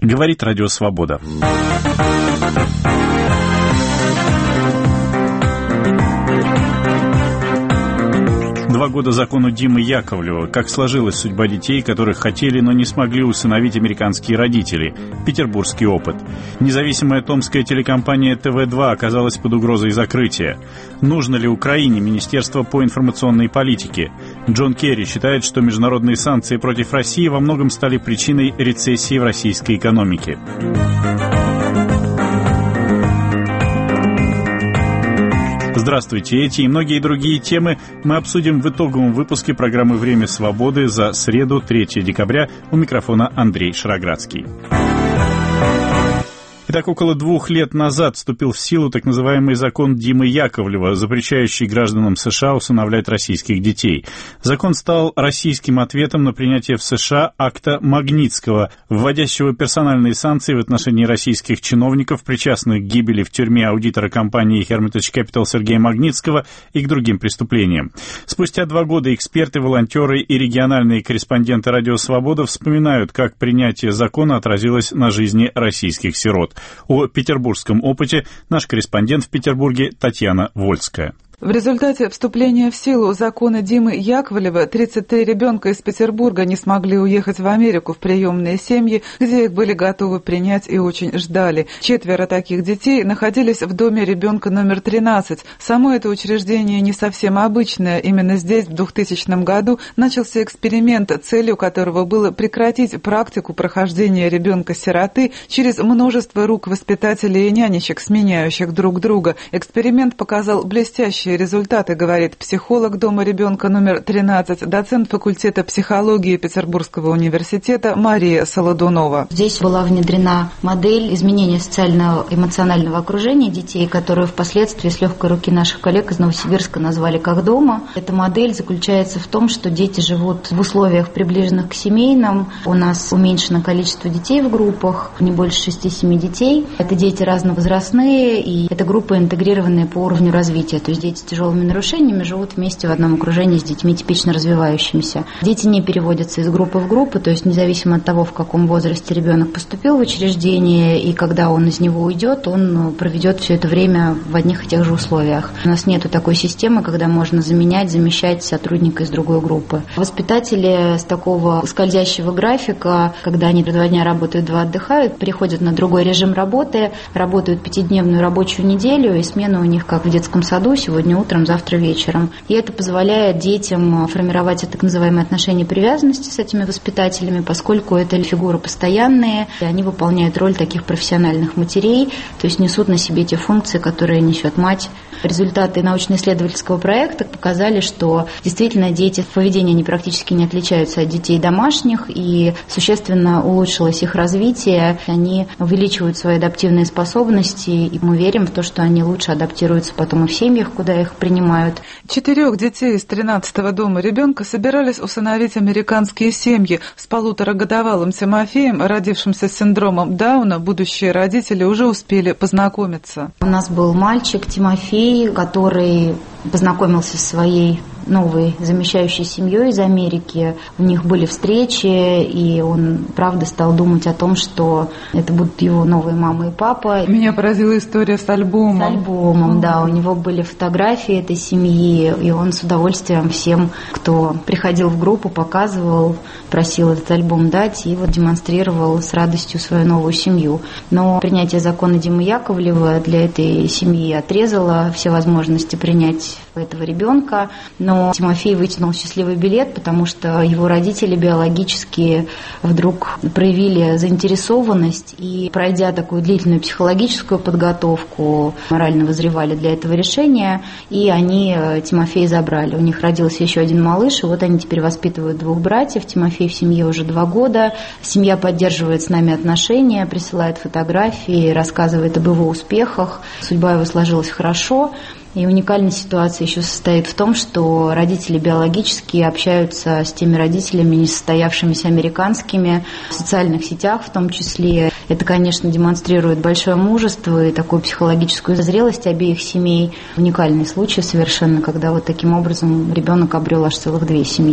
Говорит Радио Свобода. Два года закону Димы Яковлева. Как сложилась судьба детей, которых хотели, но не смогли усыновить американские родители. Петербургский опыт. Независимая томская телекомпания ТВ-2 оказалась под угрозой закрытия. Нужно ли Украине Министерство по информационной политике? Джон Керри считает, что международные санкции против России во многом стали причиной рецессии в российской экономике. Здравствуйте. Эти и многие другие темы мы обсудим в итоговом выпуске программы «Время свободы» за среду, 3 декабря. У микрофона Андрей Шароградский. Итак, около 2 лет назад вступил в силу так называемый закон Димы Яковлева, запрещающий гражданам США усыновлять российских детей. Закон стал российским ответом на принятие в США акта Магнитского, вводящего персональные санкции в отношении российских чиновников, причастных к гибели в тюрьме аудитора компании Hermitage Capital Сергея Магнитского и к другим преступлениям. Спустя 2 года эксперты, волонтеры и региональные корреспонденты «Радио Свобода» вспоминают, как принятие закона отразилось на жизни российских сирот. О петербургском опыте наш корреспондент в Петербурге Татьяна Вольская. В результате вступления в силу закона Димы Яковлева 33 ребенка из Петербурга не смогли уехать в Америку в приемные семьи, где их были готовы принять и очень ждали. 4 таких детей находились в доме ребенка номер 13. Само это учреждение не совсем обычное. Именно здесь в 2000 году начался эксперимент, целью которого было прекратить практику прохождения ребенка-сироты через множество рук воспитателей и нянечек, сменяющих друг друга. Эксперимент показал блестящие результаты, говорит психолог дома ребенка номер 13, доцент факультета психологии Петербургского университета Мария Солодунова. Здесь была внедрена модель изменения социального и эмоционального окружения детей, которую впоследствии с легкой руки наших коллег из Новосибирска назвали «как дома». Эта модель заключается в том, что дети живут в условиях, приближенных к семейным. У нас уменьшено количество детей в группах, не больше 6-7 детей. Это дети разновозрастные, и это группы, интегрированные по уровню развития. То есть дети с тяжелыми нарушениями живут вместе в одном окружении с детьми типично развивающимися. Дети не переводятся из группы в группу, то есть независимо от того, в каком возрасте ребенок поступил в учреждение и когда он из него уйдет, он проведет все это время в одних и тех же условиях. У нас нету такой системы, когда можно замещать сотрудника из другой группы. Воспитатели с такого скользящего графика, когда они 2 дня работают, 2 отдыхают, переходят на другой режим работы, работают 5-дневную рабочую неделю, и смена у них, как в детском саду, сегодня утром, завтра вечером. И это позволяет детям формировать так называемые отношения привязанности с этими воспитателями, поскольку это фигуры постоянные, и они выполняют роль таких профессиональных матерей, то есть несут на себе те функции, которые несет мать. Результаты научно-исследовательского проекта показали, что действительно дети в поведении они практически не отличаются от детей домашних, и существенно улучшилось их развитие. Они увеличивают свои адаптивные способности, и мы верим в то, что они лучше адаптируются потом и в семьях, куда их принимают. 4 детей из 13-го дома ребенка собирались усыновить американские семьи. С 1,5-годовалым Тимофеем, родившимся с синдромом Дауна, будущие родители уже успели познакомиться. У нас был мальчик Тимофей, который познакомился со своей новой замещающей семьей из Америки. У них были встречи, и он, правда, стал думать о том, что это будут его новые мама и папа. Меня поразила история с альбомом. С альбомом, да. У него были фотографии этой семьи, и он с удовольствием всем, кто приходил в группу, показывал, просил этот альбом дать, и вот демонстрировал с радостью свою новую семью. Но принятие закона Димы Яковлева для этой семьи отрезало все возможности принять этого ребенка. Но Тимофей вытянул счастливый билет, потому что его родители биологически вдруг проявили заинтересованность и, пройдя такую длительную психологическую подготовку, морально вызревали для этого решения, и они Тимофея забрали. У них родился еще один малыш, и вот они теперь воспитывают 2 братьев. Тимофей в семье уже 2 года. Семья поддерживает с нами отношения, присылает фотографии, рассказывает об его успехах. Судьба его сложилась хорошо. И уникальная ситуация еще состоит в том, что родители биологически общаются с теми родителями, несостоявшимися американскими, в социальных сетях в том числе. Это, конечно, демонстрирует большое мужество и такую психологическую зрелость обеих семей. Уникальный случай совершенно, когда вот таким образом ребенок обрел аж целых 2 семьи.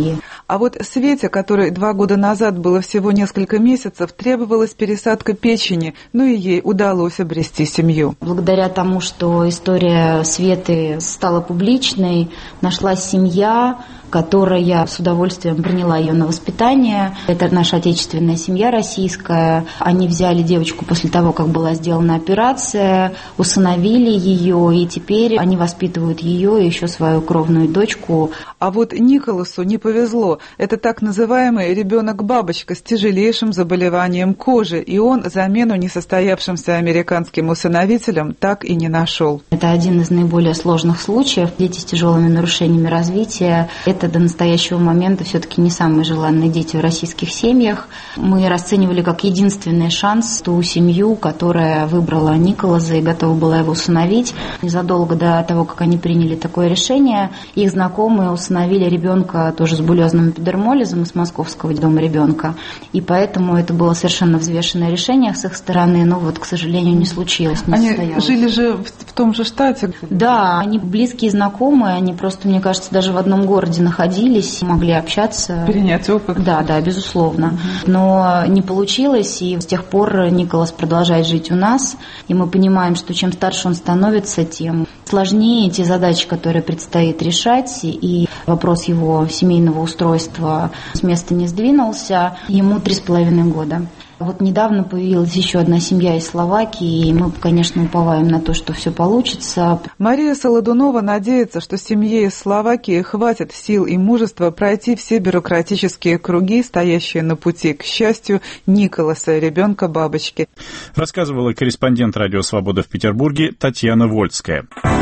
А вот Свете, которой 2 года назад было всего несколько месяцев, требовалась пересадка печени, но и ей удалось обрести семью. Благодаря тому, что история Светы стала публичной, нашлась семья, которая с удовольствием приняла ее на воспитание. Это наша отечественная семья российская. Они взяли девочку после того, как была сделана операция, усыновили ее, и теперь они воспитывают ее и еще свою кровную дочку. А вот Николасу не повезло. Это так называемый ребенок-бабочка с тяжелейшим заболеванием кожи, и он замену несостоявшимся американским усыновителям так и не нашел. Это один из наиболее сложных случаев. Дети с тяжелыми нарушениями развития – это до настоящего момента все-таки не самые желанные дети в российских семьях. Мы расценивали как единственный шанс ту семью, которая выбрала Николаса и готова была его усыновить. Незадолго до того, как они приняли такое решение, их знакомые усыновили ребенка тоже с булезным эпидермолизом из московского дома ребенка. И поэтому это было совершенно взвешенное решение с их стороны, но вот, к сожалению, не случилось, не состоялось. Они жили же в том же штате? Да, они близкие знакомые, они просто, мне кажется, даже в одном городе находились, могли общаться. Перенять опыт. Да, безусловно. Но не получилось, и с тех пор Николас продолжает жить у нас. И мы понимаем, что чем старше он становится, тем сложнее те задачи, которые предстоит решать. И вопрос его семейного устройства с места не сдвинулся. Ему 3,5 года. Вот недавно появилась еще одна семья из Словакии, и мы, конечно, уповаем на то, что все получится. Мария Солодунова надеется, что семье из Словакии хватит сил и мужества пройти все бюрократические круги, стоящие на пути к счастью Николаса, ребенка-бабочки. Рассказывала корреспондент «Радио Свобода» в Петербурге Татьяна Вольская.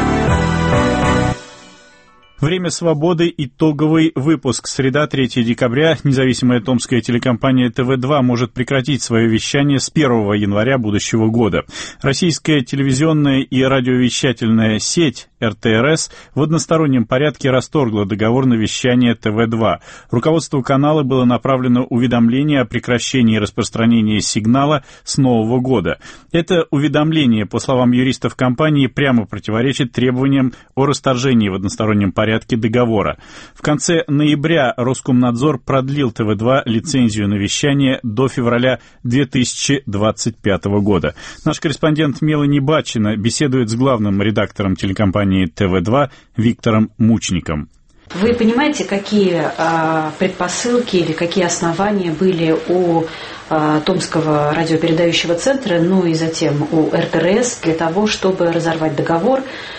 Время свободы. Итоговый выпуск. Среда, 3 декабря. Независимая томская телекомпания ТВ-2 может прекратить свое вещание с 1 января будущего года. Российская телевизионная и радиовещательная сеть РТРС в одностороннем порядке расторгла договор на вещание ТВ-2. Руководству канала было направлено уведомление о прекращении распространения сигнала с Нового года. Это уведомление, по словам юристов компании, прямо противоречит требованиям о расторжении в одностороннем порядке договора. В конце ноября Роскомнадзор продлил ТВ-2 лицензию на вещание до февраля 2025 года. Наш корреспондент Мелани Батчина беседует с главным редактором телекомпании ТВ-2 Виктором Мучником. Вы понимаете, какие предпосылки или какие основания были у Томского радиопередающего центра, ну и затем у РТРС для того, чтобы разорвать договор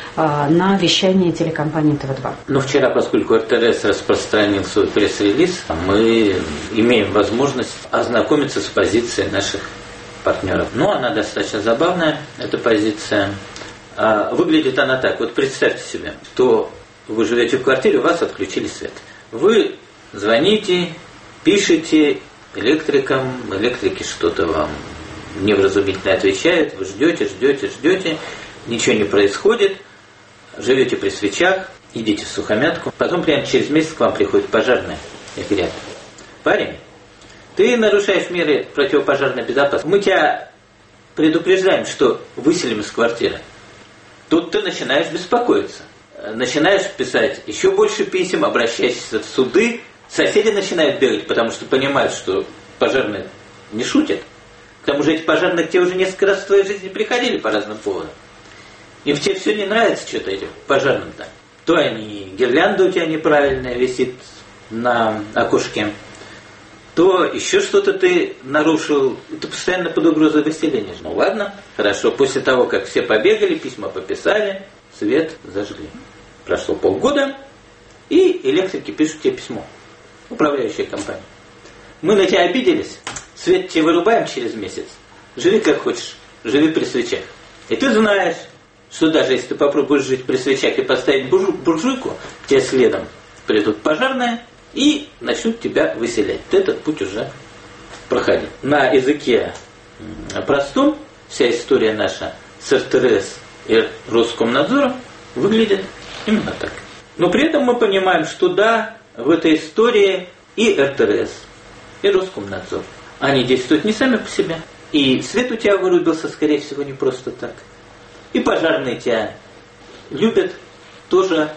на вещание телекомпании ТВ-2? Ну, вчера, поскольку РТРС распространил свой пресс-релиз, мы имеем возможность ознакомиться с позицией наших партнеров. Ну, она достаточно забавная, эта позиция. Выглядит она так. Вот представьте себе, что вы живете в квартире, у вас отключили свет. Вы звоните, пишете электрикам, электрики что-то вам невразумительно отвечают, вы ждете, ничего не происходит, живете при свечах, идите в сухомятку, потом прямо через месяц к вам приходят пожарные и говорят: парень, ты нарушаешь меры противопожарной безопасности, мы тебя предупреждаем, что выселим из квартиры. Тут ты начинаешь беспокоиться. Начинаешь писать еще больше писем, обращаешься в суды. Соседи начинают бегать, потому что понимают, что пожарные не шутят. К тому же эти пожарные к тебе уже несколько раз в твоей жизни приходили по разным поводам. Им тебе все не нравится что-то этим пожарным-то. То они гирлянда у тебя неправильная висит на окошке, то еще что-то ты нарушил, ты постоянно под угрозой выселения. Ну ладно, хорошо, после того, как все побегали, письма пописали, свет зажгли. Прошло полгода, и электрики пишут тебе письмо, управляющая компания. Мы на тебя обиделись, свет тебе вырубаем через месяц, живи как хочешь, живи при свечах. И ты знаешь, что даже если ты попробуешь жить при свечах и поставить буржуйку, тебе следом придут пожарные и начнут тебя выселять. Ты этот путь уже проходил. На языке простом вся история наша с РТРС и Роскомнадзором выглядит именно так. Но при этом мы понимаем, что да, в этой истории и РТРС, и Роскомнадзор, они действуют не сами по себе. И свет у тебя вырубился, скорее всего, не просто так. И пожарные тебя любят тоже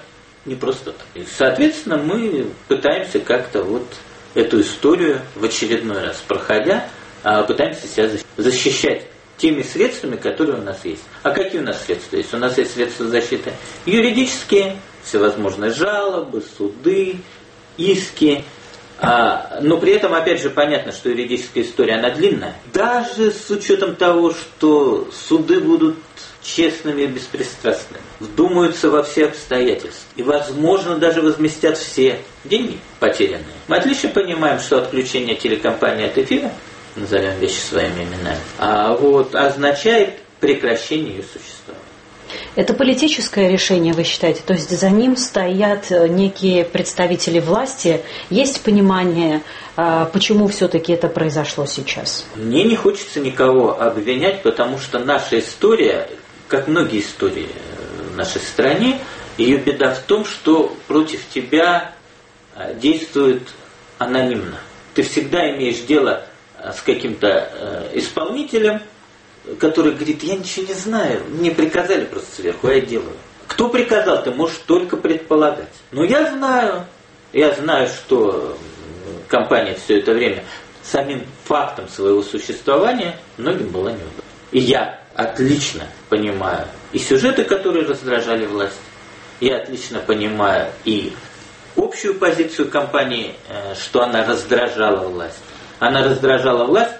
не просто так. И, соответственно, мы пытаемся как-то вот эту историю в очередной раз проходя, пытаемся себя защищать теми средствами, которые у нас есть. А какие у нас средства есть? У нас есть средства защиты юридические, всевозможные жалобы, суды, иски. Но при этом, опять же, понятно, что юридическая история, она длинная. Даже с учетом того, что суды будут честными и беспристрастными, вдумаются во все обстоятельства и, возможно, даже возместят все деньги потерянные. Мы отлично понимаем, что отключение телекомпании от эфира, назовем вещи своими именами, означает прекращение ее существования. Это политическое решение, вы считаете? То есть за ним стоят некие представители власти? Есть понимание, почему все-таки это произошло сейчас? Мне не хочется никого обвинять, потому что наша история, как многие истории в нашей стране, ее беда в том, что против тебя действует анонимно. Ты всегда имеешь дело с каким-то исполнителем, который говорит: я ничего не знаю, мне приказали просто сверху, я делаю. Кто приказал, ты можешь только предполагать. Но я знаю, что компания все это время самим фактом своего существования многим была неудобна. И я отлично понимаю и сюжеты, которые раздражали власть, я отлично понимаю и общую позицию компании, что она раздражала власть. Она раздражала власть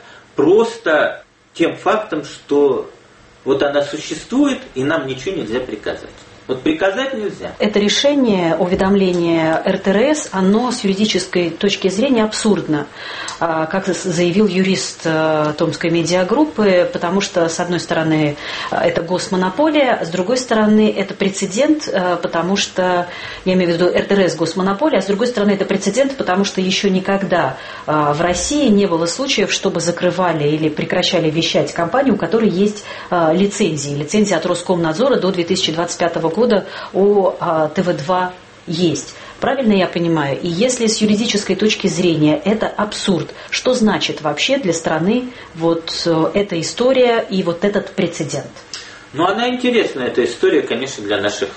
просто тем фактом, что вот она существует, и нам ничего нельзя приказать. Вот приказать нельзя. Это решение, уведомление РТРС, оно с юридической точки зрения абсурдно, как заявил юрист Томской медиагруппы, потому что, с одной стороны, это госмонополия, с другой стороны, это прецедент, потому что, я имею в виду РТРС госмонополия, а с другой стороны, это прецедент, потому что еще никогда в России не было случаев, чтобы закрывали или прекращали вещать компанию, у которой есть лицензии. Лицензия от Роскомнадзора до 2025 года у ТВ-2 есть. Правильно я понимаю? И если с юридической точки зрения это абсурд, что значит вообще для страны вот эта история и вот этот прецедент? Ну, она интересная, эта история, конечно, для наших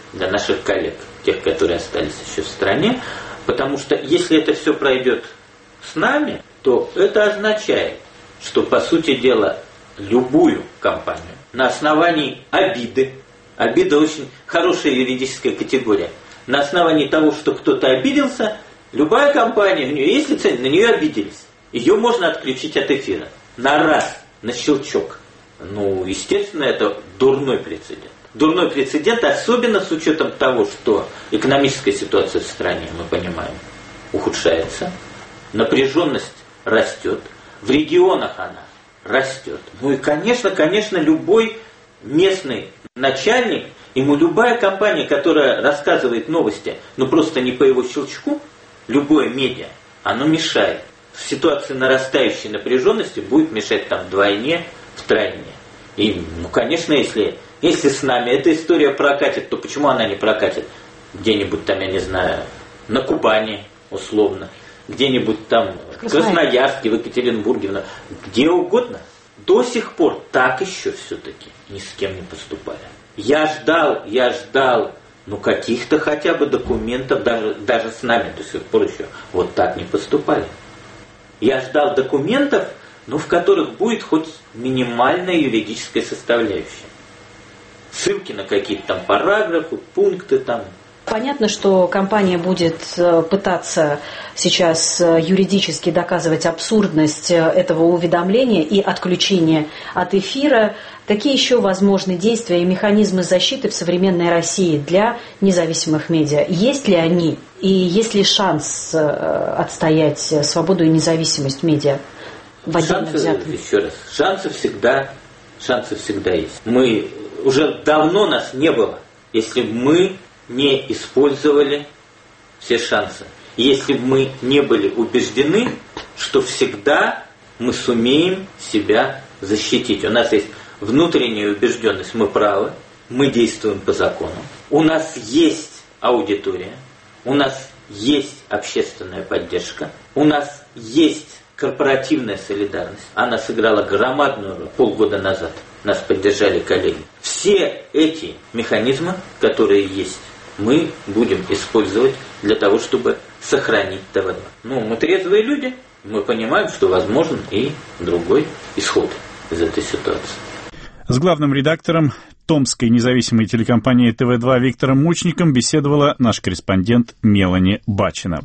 коллег, тех, которые остались еще в стране, потому что если это все пройдет с нами, то это означает, что, по сути дела, любую компанию на основании обиды, обида очень хорошая юридическая категория. На основании того, что кто-то обиделся, любая компания, у нее есть лицензия, на нее обиделись. Ее можно отключить от эфира. На раз, на щелчок. Ну, естественно, это дурной прецедент. Дурной прецедент, особенно с учетом того, что экономическая ситуация в стране, мы понимаем, ухудшается. Напряженность растет. В регионах она растет. Ну и, конечно, любой местный начальник, ему любая компания, которая рассказывает новости, но просто не по его щелчку, любое медиа, оно мешает. В ситуации нарастающей напряженности будет мешать там вдвойне, втройне. И, конечно, если с нами эта история прокатит, то почему она не прокатит где-нибудь там, я не знаю, на Кубани, условно, где-нибудь там в Красноярске, в Екатеринбурге, где угодно. До сих пор так еще все-таки ни с кем не поступали. Я ждал, каких-то хотя бы документов, даже с нами до сих пор еще вот так не поступали. Я ждал документов, в которых будет хоть минимальная юридическая составляющая. Ссылки на какие-то там параграфы, пункты там. Понятно, что компания будет пытаться сейчас юридически доказывать абсурдность этого уведомления и отключения от эфира. Какие еще возможны действия и механизмы защиты в современной России для независимых медиа? Есть ли они? И есть ли шанс отстоять свободу и независимость медиа в отдельно взятом? Еще раз, шансы всегда есть. Уже давно нас не было, если бы мы не использовали все шансы. Если бы мы не были убеждены, что всегда мы сумеем себя защитить. У нас есть внутренняя убежденность, мы правы, мы действуем по закону. У нас есть аудитория, у нас есть общественная поддержка, у нас есть корпоративная солидарность. Она сыграла громадную роль полгода назад. Нас поддержали коллеги. Все эти механизмы, которые есть, мы будем использовать для того, чтобы сохранить ТВ-2. Мы трезвые люди, мы понимаем, что возможен и другой исход из этой ситуации. С главным редактором Томской независимой телекомпании ТВ-2 Виктором Мучником беседовала наш корреспондент Мелани Бачина.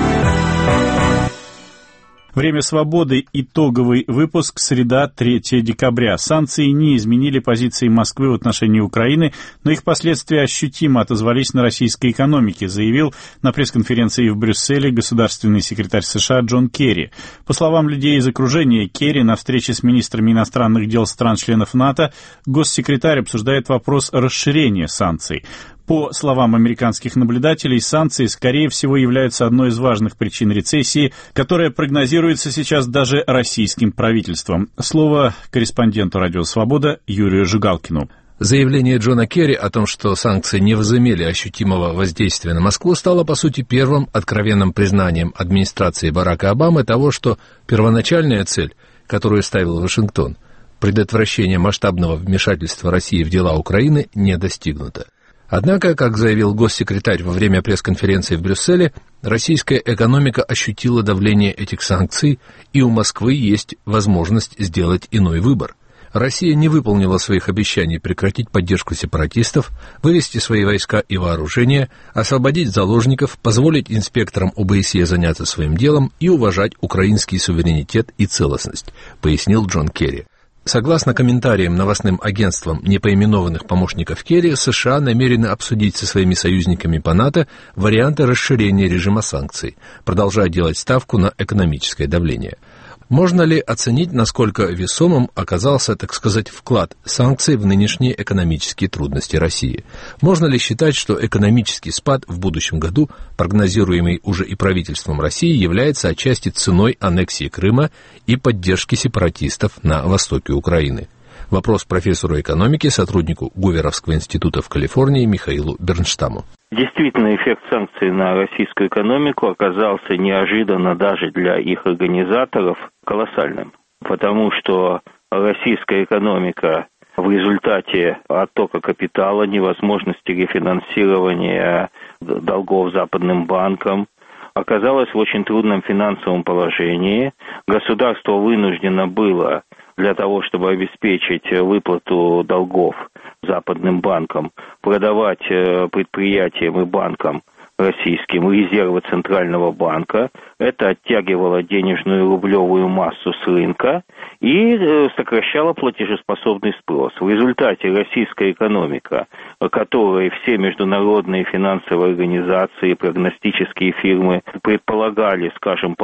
Время свободы. Итоговый выпуск. Среда, 3 декабря. Санкции не изменили позиции Москвы в отношении Украины, но их последствия ощутимо отозвались на российской экономике, заявил на пресс-конференции в Брюсселе государственный секретарь США Джон Керри. По словам людей из окружения Керри, на встрече с министрами иностранных дел стран-членов НАТО госсекретарь обсуждает вопрос расширения санкций. По словам американских наблюдателей, санкции, скорее всего, являются одной из важных причин рецессии, которая прогнозируется сейчас даже российским правительством. Слово корреспонденту «Радио Свобода» Юрию Жигалкину. Заявление Джона Керри о том, что санкции не возымели ощутимого воздействия на Москву, стало, по сути, первым откровенным признанием администрации Барака Обамы того, что первоначальная цель, которую ставил Вашингтон, предотвращение масштабного вмешательства России в дела Украины, не достигнута. Однако, как заявил госсекретарь во время пресс-конференции в Брюсселе, российская экономика ощутила давление этих санкций, и у Москвы есть возможность сделать иной выбор. Россия не выполнила своих обещаний прекратить поддержку сепаратистов, вывести свои войска и вооружение, освободить заложников, позволить инспекторам ОБСЕ заняться своим делом и уважать украинский суверенитет и целостность, пояснил Джон Керри. Согласно комментариям новостным агентствам непоименованных помощников Керри, США намерены обсудить со своими союзниками по НАТО варианты расширения режима санкций, продолжая делать ставку на экономическое давление. Можно ли оценить, насколько весомым оказался, так сказать, вклад санкций в нынешние экономические трудности России? Можно ли считать, что экономический спад в будущем году, прогнозируемый уже и правительством России, является отчасти ценой аннексии Крыма и поддержки сепаратистов на востоке Украины? Вопрос профессору экономики, сотруднику Гуверовского института в Калифорнии Михаилу Бернштаму. Действительно, эффект санкций на российскую экономику оказался неожиданно даже для их организаторов колоссальным, потому что российская экономика в результате оттока капитала, невозможности рефинансирования долгов западным банкам оказалась в очень трудном финансовом положении. Государство вынуждено было для того, чтобы обеспечить выплату долгов западным банкам, продавать предприятиям и банкам российским резервы Центрального банка. Это оттягивало денежную рублевую массу с рынка и сокращало платежеспособный спрос. В результате российская экономика, которой все международные финансовые организации, прогностические фирмы предполагали, скажем,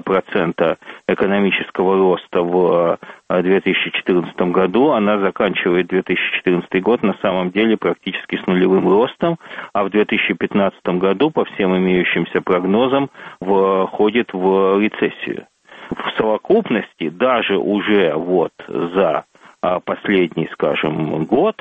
1,5% экономического роста в 2014 году, она заканчивает 2014 год на самом деле практически с нулевым ростом, а в 2015 году, по всем имеющимся прогнозам, входит в рецессию. В совокупности, даже уже за последний, скажем, год,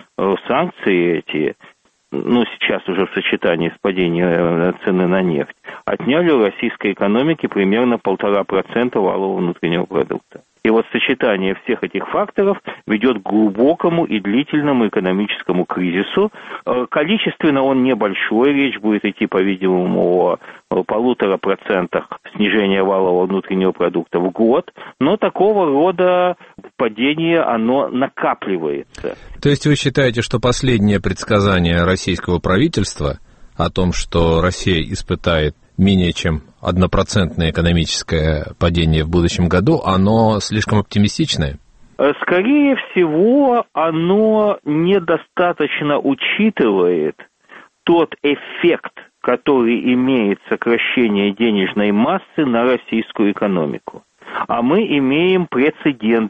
санкции эти, сейчас уже в сочетании с падением цены на нефть, отняли у российской экономики примерно 1,5% валового внутреннего продукта. И сочетание всех этих факторов ведет к глубокому и длительному экономическому кризису. Количественно он небольшой, речь будет идти, по-видимому, о 1,5% снижения валового внутреннего продукта в год, но такого рода падение, оно накапливается. То есть вы считаете, что последнее предсказание российского правительства о том, что Россия испытает менее чем 1% экономическое падение в будущем году, оно слишком оптимистичное? Скорее всего, оно недостаточно учитывает тот эффект, который имеет сокращение денежной массы на российскую экономику. А мы имеем прецедент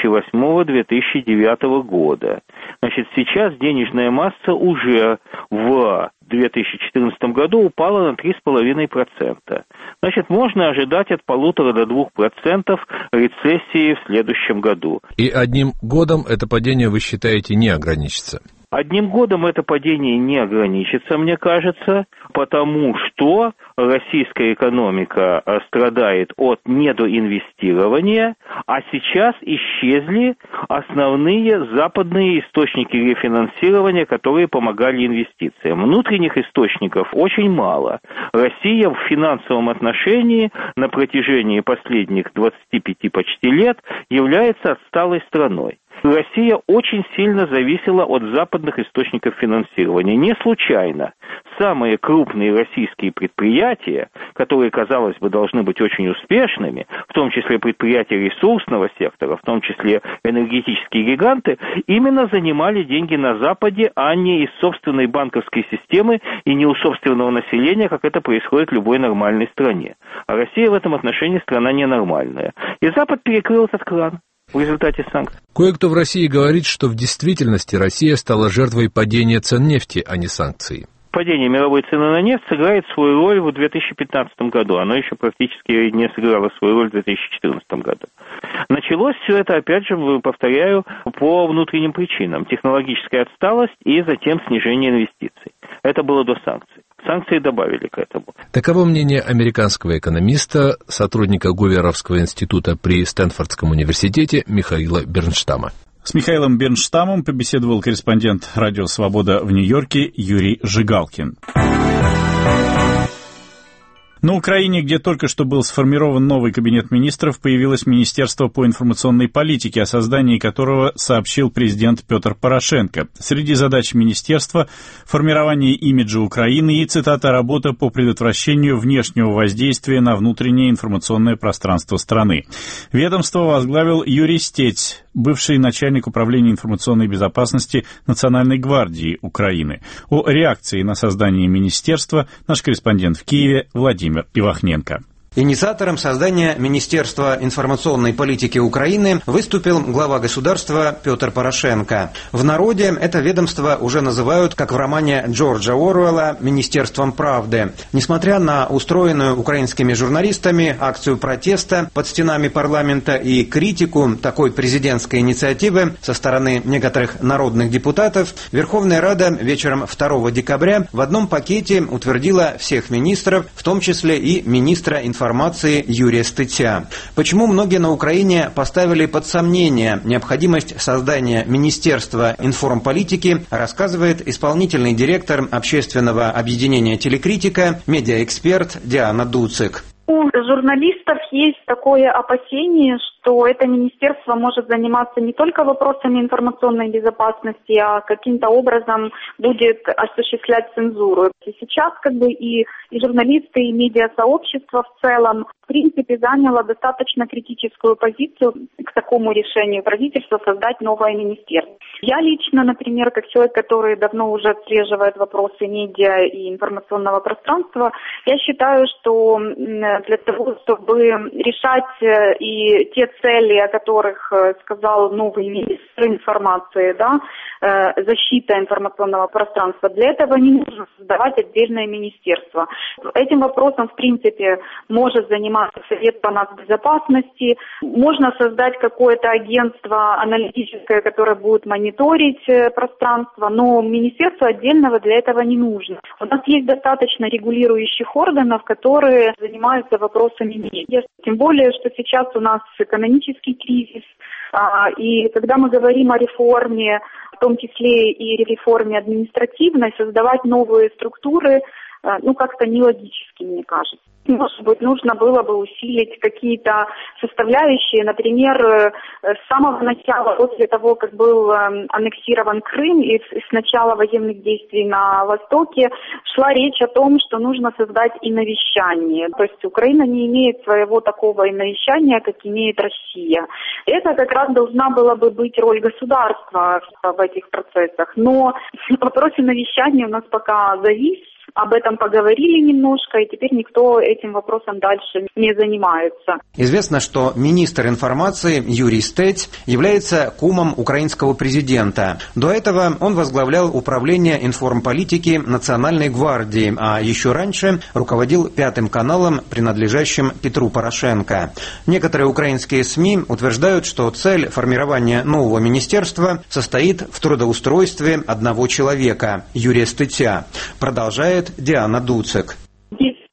2008-2009 года. Сейчас денежная масса уже в 2014 году упала на 3,5%. Можно ожидать от 1,5 до 2% рецессии в следующем году. И одним годом это падение, вы считаете, не ограничится? Одним годом это падение не ограничится, мне кажется, потому что российская экономика страдает от недоинвестирования, а сейчас исчезли основные западные источники рефинансирования, которые помогали инвестициям. Внутренних источников очень мало. Россия в финансовом отношении на протяжении последних 25 почти лет является отсталой страной. Россия очень сильно зависела от западных источников финансирования. Не случайно самые крупные российские предприятия, которые, казалось бы, должны быть очень успешными, в том числе предприятия ресурсного сектора, в том числе энергетические гиганты, именно занимали деньги на Западе, а не из собственной банковской системы и не у собственного населения, как это происходит в любой нормальной стране. А Россия в этом отношении страна ненормальная. И Запад перекрыл этот кран в результате санкций. Кое-кто в России говорит, что в действительности Россия стала жертвой падения цен нефти, а не санкций. Падение мировой цены на нефть сыграет свою роль в 2015 году. Оно еще практически не сыграло свою роль в 2014 году. Началось все это, опять же, повторяю, по внутренним причинам. Технологическая отсталость и затем снижение инвестиций. Это было до санкций. Санкции добавили к этому. Таково мнение американского экономиста, сотрудника Гуверовского института при Стэнфордском университете Михаила Бернштама. С Михаилом Бернштамом побеседовал корреспондент «Радио Свобода» в Нью-Йорке Юрий Жигалкин. На Украине, где только что был сформирован новый кабинет министров, появилось Министерство по информационной политике, о создании которого сообщил президент Петр Порошенко. Среди задач министерства – формирование имиджа Украины и, цитата, «работа по предотвращению внешнего воздействия на внутреннее информационное пространство страны». Ведомство возглавил Юрий Стеть, бывший начальник управления информационной безопасности Национальной гвардии Украины. О реакции на создание министерства наш корреспондент в Киеве Владимир Ивахненко. Инициатором создания Министерства информационной политики Украины выступил глава государства Петр Порошенко. В народе это ведомство уже называют, как в романе Джорджа Оруэлла, «Министерством правды». Несмотря на устроенную украинскими журналистами акцию протеста под стенами парламента и критику такой президентской инициативы со стороны некоторых народных депутатов, Верховная Рада вечером 2 декабря в одном пакете утвердила всех министров, в том числе и министра информации Юрия Стетя. Почему многие на Украине поставили под сомнение необходимость создания Министерства информполитики, рассказывает исполнительный директор общественного объединения «Телекритика», медиаэксперт Диана Дуцик. У журналистов есть такое опасение, что это министерство может заниматься не только вопросами информационной безопасности, а каким-то образом будет осуществлять цензуру. И сейчас и журналисты, и медиасообщество в целом в принципе заняло достаточно критическую позицию к такому решению правительства создать новое министерство. Я лично, например, как человек, который давно уже отслеживает вопросы медиа и информационного пространства, я считаю, что для того, чтобы решать и те цели, о которых сказал новый министр информации, защита информационного пространства, для этого не нужно создавать отдельное министерство. Этим вопросом, в принципе, может заниматься Совет по нацбезопасности. Можно создать какое-то агентство аналитическое, которое будет мониторить пространство, но министерство отдельного для этого не нужно. У нас есть достаточно регулирующих органов, которые занимаются вопросами медиа. Тем более, что сейчас у нас экономический кризис, и когда мы говорим о реформе, в том числе и реформе административной, создавать новые структуры, как-то нелогически, мне кажется. Может быть, нужно было бы усилить какие-то составляющие. Например, с самого начала, после того, как был аннексирован Крым и с начала военных действий на Востоке, шла речь о том, что нужно создать иновещание. То есть Украина не имеет своего такого иновещания, как имеет Россия. Это как раз должна была бы быть роль государства в этих процессах. Но вопрос иновещания у нас пока завис. Об этом поговорили немножко, и теперь никто этим вопросом дальше не занимается. Известно, что министр информации Юрий Стеть является кумом украинского президента. До этого он возглавлял управление информполитики Национальной гвардии, а еще раньше руководил Пятым каналом, принадлежащим Петру Порошенко. Некоторые украинские СМИ утверждают, что цель формирования нового министерства состоит в трудоустройстве одного человека, Юрия Стетя. Продолжает Диана Дуцик. Есть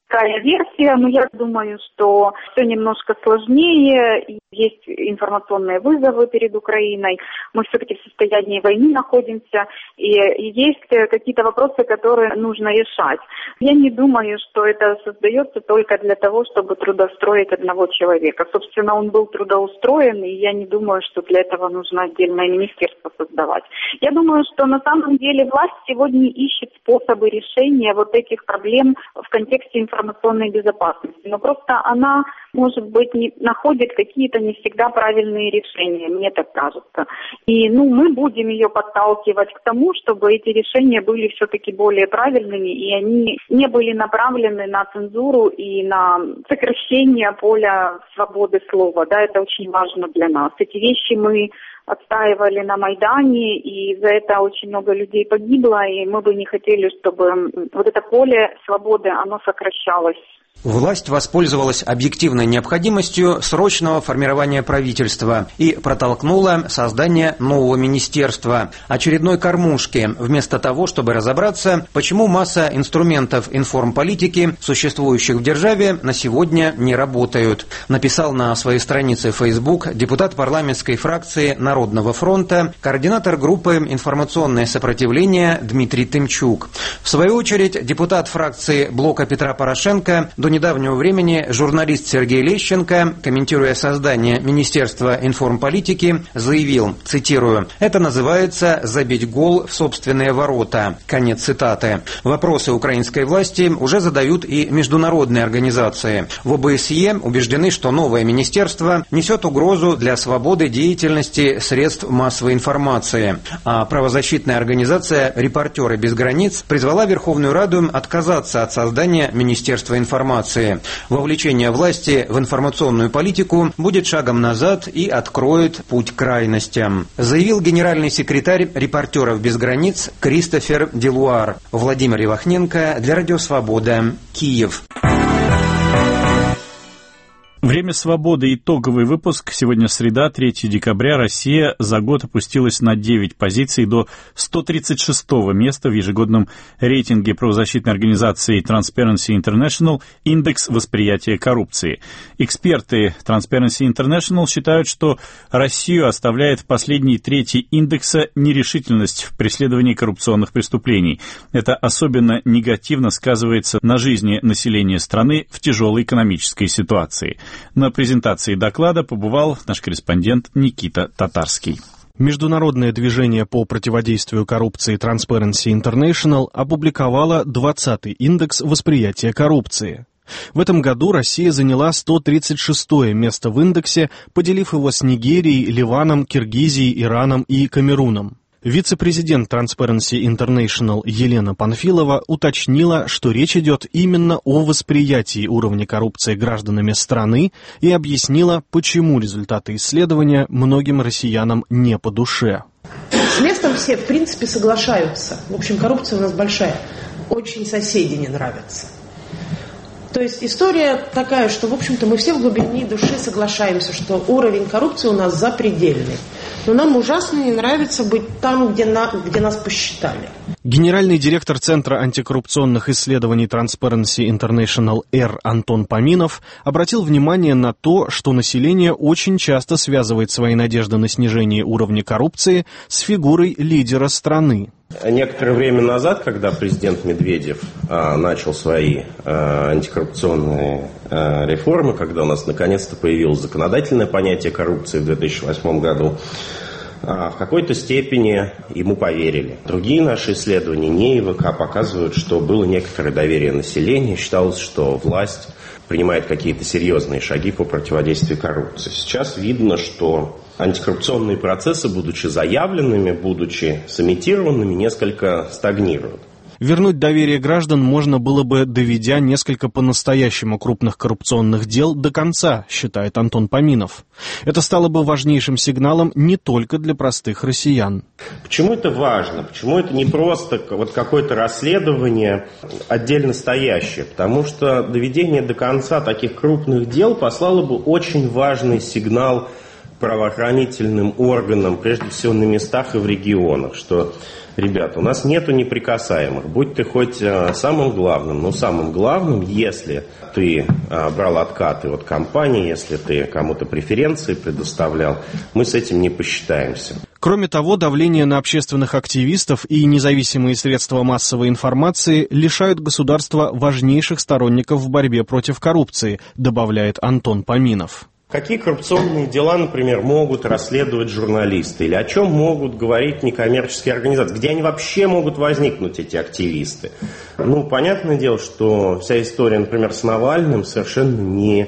такая версия, но я думаю, что все немножко сложнее. Есть информационные вызовы перед Украиной. Мы все-таки в состоянии войны находимся, и есть какие-то вопросы, которые нужно решать. Я не думаю, что это создается только для того, чтобы трудоустроить одного человека. Собственно, он был трудоустроен, и я не думаю, что для этого нужно отдельное министерство создавать. Я думаю, что на самом деле власть сегодня ищет способы решения вот этих проблем в контексте информационной безопасности. Но просто она, может быть, не находит какие-то не всегда правильные решения, мне так кажется. И мы будем ее подталкивать к тому, чтобы эти решения были все-таки более правильными, и они не были направлены на цензуру и на сокращение поля свободы слова. Да, это очень важно для нас. Эти вещи мы отстаивали на Майдане, и за это очень много людей погибло, и мы бы не хотели, чтобы вот это поле свободы, оно сокращалось. Власть воспользовалась объективной необходимостью срочного формирования правительства и протолкнула создание нового министерства, очередной кормушки, вместо того, чтобы разобраться, почему масса инструментов информполитики, существующих в державе, на сегодня не работают, написал на своей странице Facebook депутат парламентской фракции Народного фронта, координатор группы «Информационное сопротивление» Дмитрий Тымчук. В свою очередь, депутат фракции Блока Петра Порошенко, до недавнего времени журналист Сергей Лещенко, комментируя создание Министерства информполитики, заявил, цитирую, «Это называется забить гол в собственные ворота». Конец цитаты. Вопросы украинской власти уже задают и международные организации. В ОБСЕ убеждены, что новое министерство несет угрозу для свободы деятельности средств массовой информации. А правозащитная организация «Репортеры без границ» призвала Верховную Раду отказаться от создания Министерства информации. Вовлечение власти в информационную политику будет шагом назад и откроет путь к крайностям, заявил генеральный секретарь «Репортеров без границ» Кристофер Делуар. Владимир Ивахненко для Радио Свобода, Киев. Время свободы. Итоговый выпуск. Сегодня среда, 3 декабря. Россия за год опустилась на 9 позиций до 136-го места в ежегодном рейтинге правозащитной организации Transparency International «Индекс восприятия коррупции». Эксперты Transparency International считают, что Россию оставляет в последней трети индекса нерешительность в преследовании коррупционных преступлений. Это особенно негативно сказывается на жизни населения страны в тяжелой экономической ситуации. На презентации доклада побывал наш корреспондент Никита Татарский. Международное движение по противодействию коррупции Transparency International опубликовало 20-й индекс восприятия коррупции. В этом году Россия заняла 136-е место в индексе, поделив его с Нигерией, Ливаном, Киргизией, Ираном и Камеруном. Вице-президент Transparency International Елена Панфилова уточнила, что речь идет именно о восприятии уровня коррупции гражданами страны, и объяснила, почему результаты исследования многим россиянам не по душе. С местом все, в принципе, соглашаются. В общем, коррупция у нас большая. Очень соседи не нравятся. То есть история такая, что, в общем-то, мы все в глубине души соглашаемся, что уровень коррупции у нас запредельный. Но нам ужасно не нравится быть там, где нас посчитали. Генеральный директор Центра антикоррупционных исследований Transparency International Р. Антон Поминов обратил внимание на то, что население очень часто связывает свои надежды на снижение уровня коррупции с фигурой лидера страны. Некоторое время назад, когда президент Медведев начал свои антикоррупционные реформы, когда у нас наконец-то появилось законодательное понятие коррупции в 2008 году, в какой-то степени ему поверили. Другие наши исследования, не ИВК, показывают, что было некоторое доверие населения, считалось, что власть принимает какие-то серьезные шаги по противодействию коррупции. Сейчас видно, что антикоррупционные процессы, будучи заявленными, будучи сымитированными, несколько стагнируют. Вернуть доверие граждан можно было бы, доведя несколько по-настоящему крупных коррупционных дел до конца, считает Антон Поминов. Это стало бы важнейшим сигналом не только для простых россиян. Почему это важно? Почему это не просто вот какое-то расследование отдельно стоящее? Потому что доведение до конца таких крупных дел послало бы очень важный сигнал правоохранительным органам, прежде всего на местах и в регионах, что, ребята, у нас нету неприкасаемых, будь ты хоть самым главным, но самым главным, если ты брал откаты от компании, если ты кому-то преференции предоставлял, мы с этим не посчитаемся. Кроме того, давление на общественных активистов и независимые средства массовой информации лишают государства важнейших сторонников в борьбе против коррупции, добавляет Антон Поминов. Какие коррупционные дела, например, могут расследовать журналисты? Или о чем могут говорить некоммерческие организации? Где они вообще могут возникнуть, эти активисты? Понятное дело, что вся история, например, с Навальным совершенно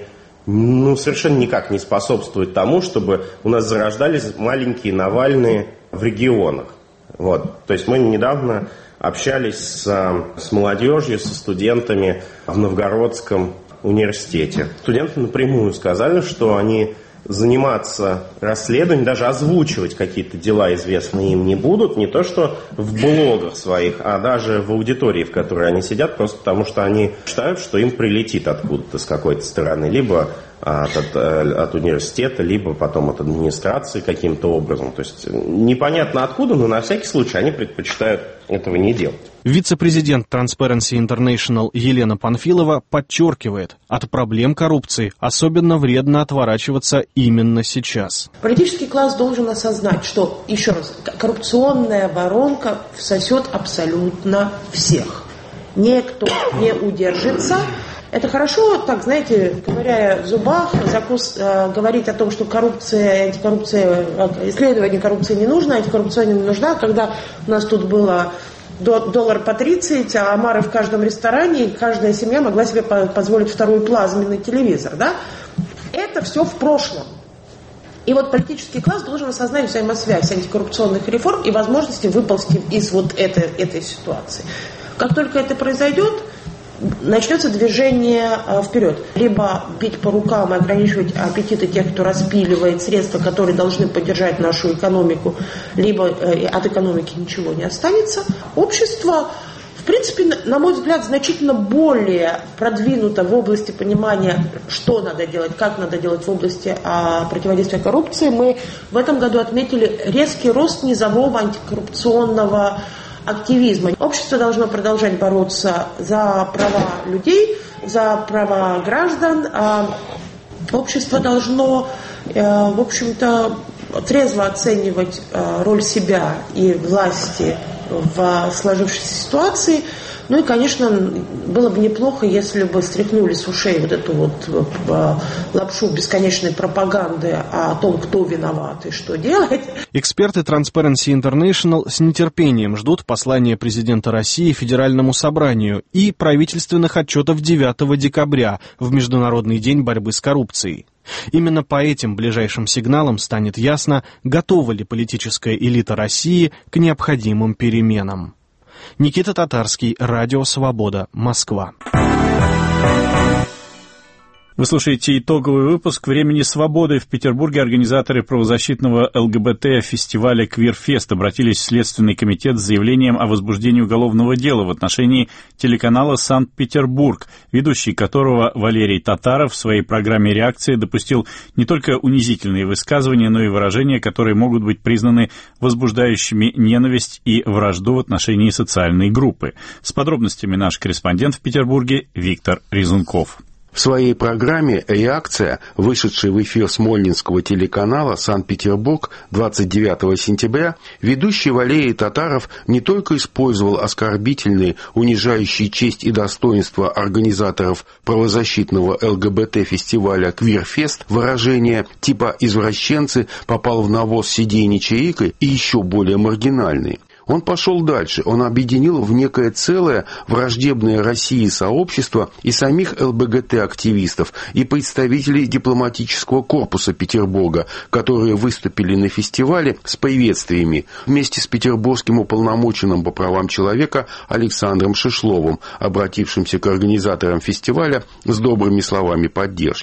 никак не способствует тому, чтобы у нас зарождались маленькие Навальные в регионах. То есть мы недавно общались с молодежью, со студентами в Новгородском университете. Студенты напрямую сказали, что они заниматься расследованием, даже озвучивать какие-то дела известные им не будут, не то что в блогах своих, а даже в аудитории, в которой они сидят, просто потому что они считают, что им прилетит откуда-то с какой-то стороны, либо от университета, либо потом от администрации каким-то образом. То есть непонятно откуда, но на всякий случай они предпочитают этого не делать. Вице-президент Transparency International Елена Панфилова подчеркивает, от проблем коррупции особенно вредно отворачиваться именно сейчас. Политический класс должен осознать, что, еще раз, коррупционная воронка всосет абсолютно всех. Никто не удержится. Это хорошо, так, знаете, ковыряя в зубах, говорить о том, что коррупция, антикоррупция, исследование коррупции не нужно, антикоррупция не нужна, когда у нас тут было $1 по 30, а омары в каждом ресторане, и каждая семья могла себе позволить второй плазменный телевизор, да? Это все в прошлом. И политический класс должен осознать взаимосвязь антикоррупционных реформ и возможности выползти из этой ситуации. Как только это произойдет, начнется движение вперед. Либо бить по рукам и ограничивать аппетиты тех, кто распиливает средства, которые должны поддержать нашу экономику, либо от экономики ничего не останется. Общество, в принципе, на мой взгляд, значительно более продвинуто в области понимания, что надо делать, как надо делать в области противодействия коррупции. Мы в этом году отметили резкий рост низового антикоррупционного активизма. Общество должно продолжать бороться за права людей, за права граждан. Общество должно, в общем-то, трезво оценивать роль себя и власти в сложившейся ситуации. И, конечно, было бы неплохо, если бы стряхнули с ушей эту лапшу бесконечной пропаганды о том, кто виноват и что делать. Эксперты Transparency International с нетерпением ждут послания президента России Федеральному собранию и правительственных отчетов 9 декабря в Международный день борьбы с коррупцией. Именно по этим ближайшим сигналам станет ясно, готова ли политическая элита России к необходимым переменам. Никита Татарский, Радио Свобода, Москва. Вы слушаете итоговый выпуск «Времени свободы». В Петербурге организаторы правозащитного ЛГБТ-фестиваля «Квирфест» обратились в Следственный комитет с заявлением о возбуждении уголовного дела в отношении телеканала «Санкт-Петербург», ведущий которого Валерий Татаров в своей программе «Реакция» допустил не только унизительные высказывания, но и выражения, которые могут быть признаны возбуждающими ненависть и вражду в отношении социальной группы. С подробностями наш корреспондент в Петербурге Виктор Резунков. В своей программе «Реакция», вышедшей в эфир Смольнинского телеканала «Санкт-Петербург» 29 сентября, ведущий Валерий Татаров не только использовал оскорбительные, унижающие честь и достоинство организаторов правозащитного ЛГБТ-фестиваля «Квирфест» выражения типа «извращенцы», «попал в навоз сиденья чаикой» и еще более маргинальные. Он пошел дальше, он объединил в некое целое враждебное России сообщество и самих ЛГБТ-активистов, и представителей дипломатического корпуса Петербурга, которые выступили на фестивале с приветствиями вместе с петербургским уполномоченным по правам человека Александром Шишловым, обратившимся к организаторам фестиваля с добрыми словами поддержки.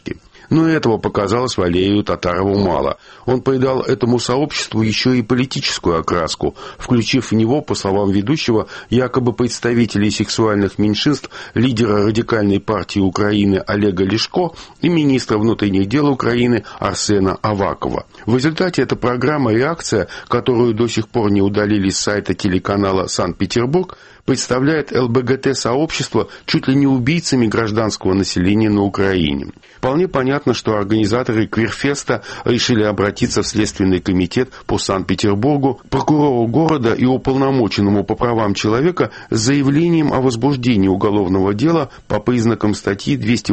Но этого показалось Валерию Татарову мало. Он придал этому сообществу еще и политическую окраску, включив в него, по словам ведущего, якобы представителей сексуальных меньшинств, лидера радикальной партии Украины Олега Ляшко и министра внутренних дел Украины Арсена Авакова. В результате эта программа «Реакция», которую до сих пор не удалили с сайта телеканала «Санкт-Петербург», представляет ЛГБТ-сообщество чуть ли не убийцами гражданского населения на Украине. Вполне понятно, что организаторы Квирфеста решили обратиться в Следственный комитет по Санкт-Петербургу, прокурору города и уполномоченному по правам человека с заявлением о возбуждении уголовного дела по признакам статьи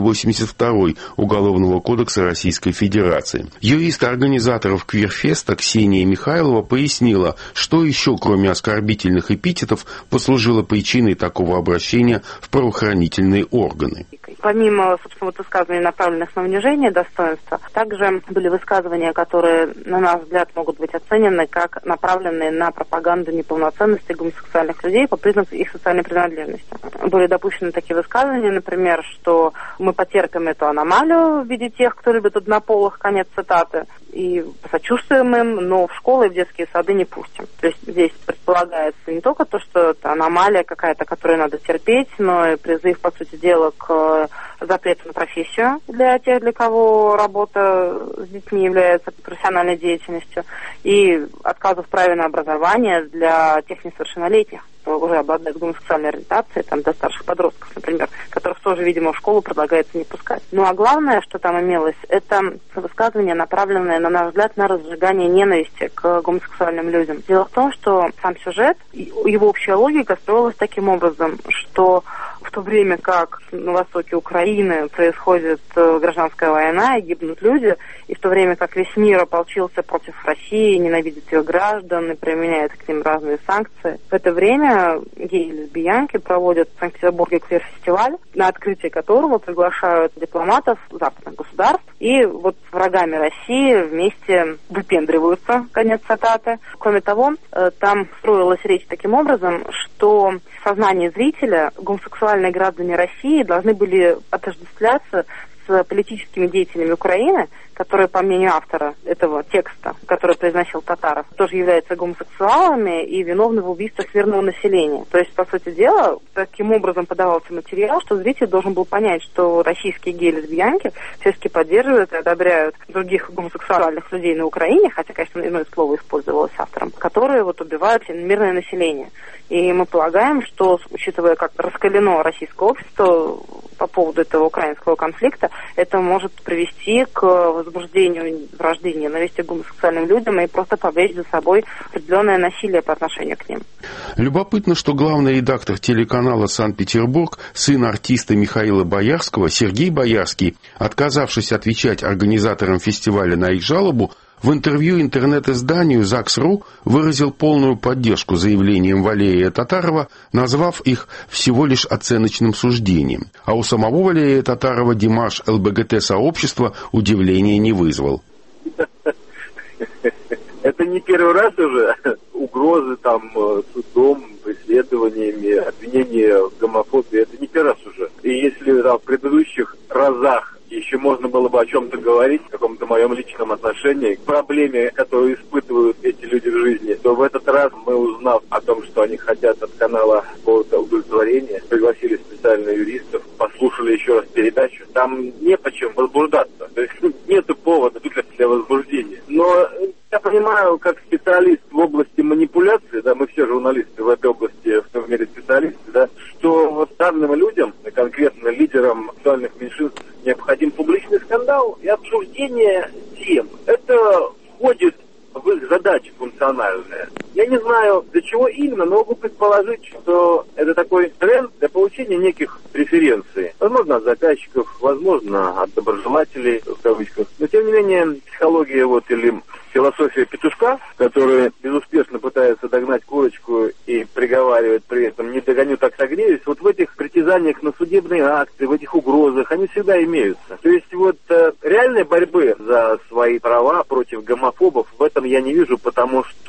282 Уголовного кодекса Российской Федерации. Юрист организаторов Квирфеста Ксения Михайлова пояснила, что еще, кроме оскорбительных эпитетов, послужило причиной такого обращения в правоохранительные органы. Помимо, собственно, высказываний, направленных на унижение достоинства, также были высказывания, которые, на наш взгляд, могут быть оценены как направленные на пропаганду неполноценности гомосексуальных людей по признаку их социальной принадлежности. Были допущены такие высказывания, например, что мы потерпим эту аномалию в виде тех, кто любит однополых, конец цитаты, и посочувствуем им, но в школы и в детские сады не пустим. То есть здесь предполагается не только то, что это аномалия какая-то, которую надо терпеть, но и призыв, по сути дела, к запрету на профессию для тех, для кого работа с детьми является профессиональной деятельностью, и отказу в праве на образование для тех несовершеннолетних, кто уже обладает гомосексуальной ориентацией, там, до старших подростков, например, которых тоже, видимо, в школу предлагается не пускать. Ну а главное, что там имелось, это высказывание, направленное, на наш взгляд, на разжигание ненависти к гомосексуальным людям. Дело в том, что сам сюжет, его общая логика строилась таким образом, что в то время как на востоке Украины происходит гражданская война и гибнут люди, и в то время как весь мир ополчился против России, ненавидит ее граждан и применяет к ним разные санкции, в это время геи и лесбиянки проводят в Санкт-Петербурге квир-фестиваль, на открытие которого приглашают дипломатов западных государств, и вот с врагами России вместе выпендриваются, конец цитаты. Кроме того, там строилась речь таким образом, что в сознании зрителя гомосексуальные граждане России должны были отождествляться с политическими деятелями Украины, которые, по мнению автора этого текста, который произносил Татаров, тоже являются гомосексуалами и виновны в убийствах мирного населения. То есть, по сути дела, таким образом подавался материал, что зритель должен был понять, что российские геи-лесбиянки все-таки поддерживают и одобряют других гомосексуальных людей на Украине, хотя, конечно, иное слово использовалось автором, которые вот убивают мирное население. И мы полагаем, что, учитывая, как раскалено российское общество по поводу этого украинского конфликта, это может привести к возбуждению вражды и ненависти к гомосексуальным людям и просто повлечь за собой определенное насилие по отношению к ним. Любопытно, что главный редактор телеканала «Санкт-Петербург», сын артиста Михаила Боярского, Сергей Боярский, отказавшись отвечать организаторам фестиваля на их жалобу, в интервью интернет-изданию «ЗАГС.ру» выразил полную поддержку заявлениям Валерия Татарова, назвав их всего лишь оценочным суждением. А у самого Валерия Татарова демарш ЛГБТ-сообщества удивления не вызвал. Это не первый раз уже угрозы там судом, преследованиями, обвинения в гомофобии. Это не первый раз уже. И если в предыдущих разах еще можно было бы о чем-то говорить, в каком-то моем личном отношении, к проблеме, которую испытывают эти люди в жизни, то в этот раз мы, узнав о том, что они хотят от канала какого-то удовлетворения, пригласили специальных юристов, послушали еще раз передачу. Там не по чем возбуждаться. То есть нету повода для возбуждения. Но я понимаю, как специалист в области манипуляции, да, мы все журналисты в этой области, в том мире специалисты, да, что вот данным людям, конкретно лидерам сексуальных меньшинств, необходим публичный скандал и обсуждение тем. Это входит в их задачи функциональные. Я не знаю, для чего именно, но могу предположить, что это такой тренд для получения неких преференций. Возможно, от заказчиков, возможно, от доброжелателей, в кавычках. Но, тем не менее, психология вот или философия петушка, который безуспешно пытается догнать курочку и приговаривает при этом «не догоню, так согреюсь», вот в этих притязаниях на судебные акты, в этих угрозах, они всегда имеются. То есть вот реальной борьбы за свои права против гомофобов в этом я не вижу, потому что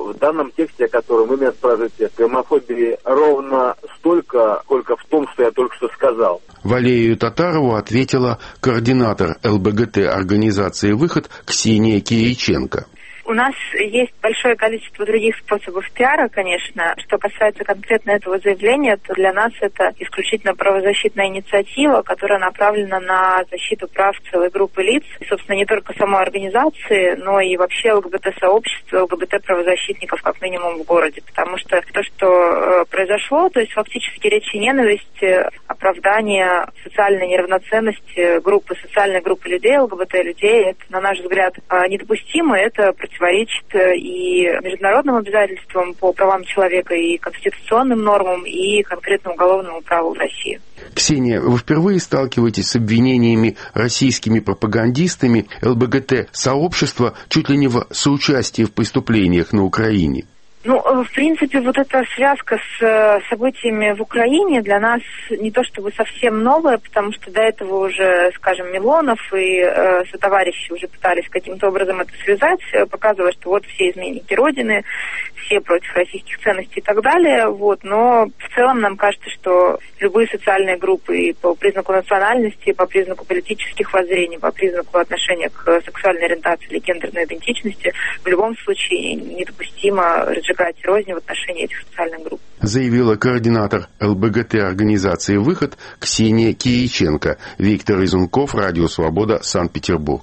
в данном тексте, о котором вы меня спрашиваете, гомофобии ровно столько, сколько в том, что я только что сказал. Валерию Татарову ответила координатор ЛГБТ организации «Выход» Ксения Кириченко. У нас есть большое количество других способов пиара, конечно. Что касается конкретно этого заявления, то для нас это исключительно правозащитная инициатива, которая направлена на защиту прав целой группы лиц. И, собственно, не только самой организации, но и вообще ЛГБТ-сообщества, ЛГБТ-правозащитников, как минимум, в городе. Потому что то, что произошло, то есть фактически речь и ненависть, оправдание социальной неравноценности группы, социальной группы людей, ЛГБТ-людей, это, на наш взгляд, недопустимо, это противоречит и международным обязательствам по правам человека, и конституционным нормам, и конкретно уголовному праву в России. Ксения, вы впервые сталкиваетесь с обвинениями российскими пропагандистами ЛГБТ-сообщества чуть ли не в соучастии в преступлениях на Украине? Ну, в принципе, вот эта связка с событиями в Украине для нас не то чтобы совсем новая, потому что до этого уже, скажем, Милонов и сотоварищи уже пытались каким-то образом это связать, показывая, что вот все изменники Родины, все против российских ценностей и так далее. Вот. Но в целом нам кажется, что любые социальные группы по признаку национальности, по признаку политических воззрений, по признаку отношения к сексуальной ориентации или гендерной идентичности в любом случае недопустимо разжигать рознь в отношении этих социальных групп. Заявила координатор ЛГБТ-организации «Выход» Ксения Кириченко. Виктор Изунков, Радио Свобода, Санкт-Петербург.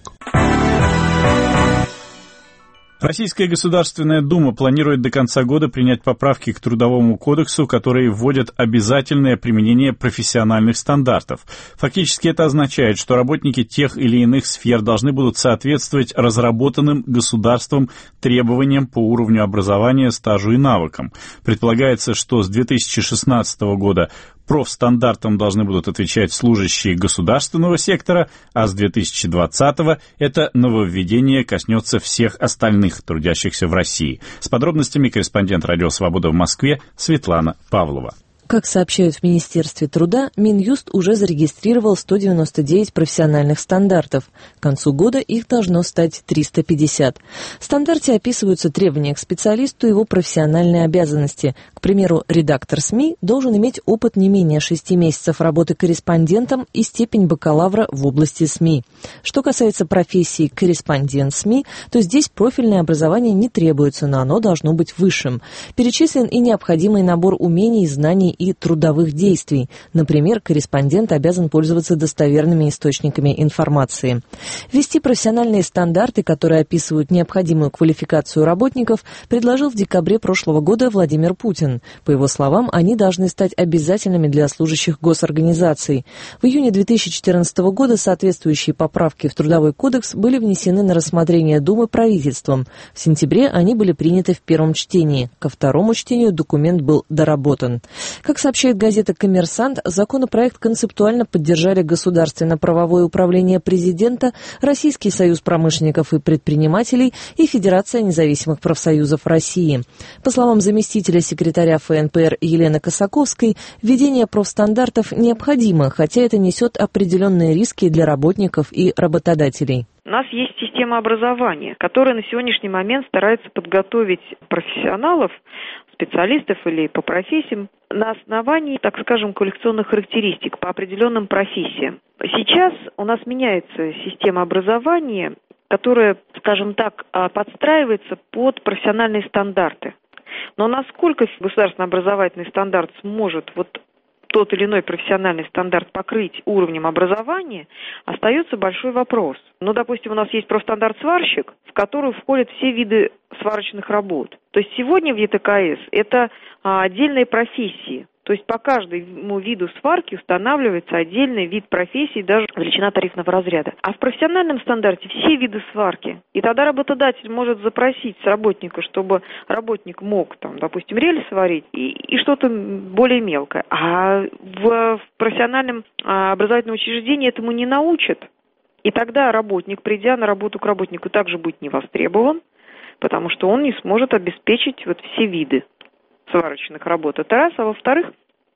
Российская Государственная Дума планирует до конца года принять поправки к Трудовому кодексу, которые вводят обязательное применение профессиональных стандартов. Фактически это означает, что работники тех или иных сфер должны будут соответствовать разработанным государством требованиям по уровню образования, стажу и навыкам. Предполагается, что с 2016 года профстандартам должны будут отвечать служащие государственного сектора, а с 2020-го это нововведение коснется всех остальных трудящихся в России. С подробностями корреспондент «Радио Свобода» в Москве Светлана Павлова. Как сообщают в Министерстве труда, Минюст уже зарегистрировал 199 профессиональных стандартов. К концу года их должно стать 350. В стандарте описываются требования к специалисту и его профессиональные обязанности. К примеру, редактор СМИ должен иметь опыт не менее 6 месяцев работы корреспондентом и степень бакалавра в области СМИ. Что касается профессии корреспондент СМИ, то здесь профильное образование не требуется, но оно должно быть высшим. Перечислен и необходимый набор умений, знаний и трудовых действий. Например, корреспондент обязан пользоваться достоверными источниками информации. Ввести профессиональные стандарты, которые описывают необходимую квалификацию работников, предложил в декабре прошлого года Владимир Путин. По его словам, они должны стать обязательными для служащих госорганизаций. В июне 2014 года соответствующие поправки в Трудовой кодекс были внесены на рассмотрение Думы правительством. В сентябре они были приняты в первом чтении. Ко второму чтению документ был доработан. Как сообщает газета «Коммерсант», законопроект концептуально поддержали Государственно-правовое управление президента, Российский союз промышленников и предпринимателей и Федерация независимых профсоюзов России. По словам заместителя секретаря ФНПР Елены Косаковской, введение профстандартов необходимо, хотя это несет определенные риски для работников и работодателей. У нас есть система образования, которая на сегодняшний момент старается подготовить профессионалов, специалистов или по профессиям на основании, так скажем, коллекционных характеристик по определенным профессиям. Сейчас у нас меняется система образования, которая, скажем так, подстраивается под профессиональные стандарты. Но насколько государственный образовательный стандарт сможет тот или иной профессиональный стандарт покрыть уровнем образования, остается большой вопрос. Допустим, у нас есть профстандарт сварщик, в который входят все виды сварочных работ. То есть сегодня в ЕТКС это отдельные профессии. То есть по каждому виду сварки устанавливается отдельный вид профессии, даже величина тарифного разряда. А в профессиональном стандарте все виды сварки. И тогда работодатель может запросить с работника, чтобы работник мог, допустим, рельс сварить и что-то более мелкое. А в профессиональном образовательном учреждении этому не научат. И тогда работник, придя на работу к работнику, также будет не востребован, потому что он не сможет обеспечить все виды сварочных работ. Это раз. А во-вторых,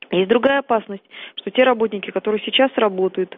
Есть другая опасность, что те работники, которые сейчас работают,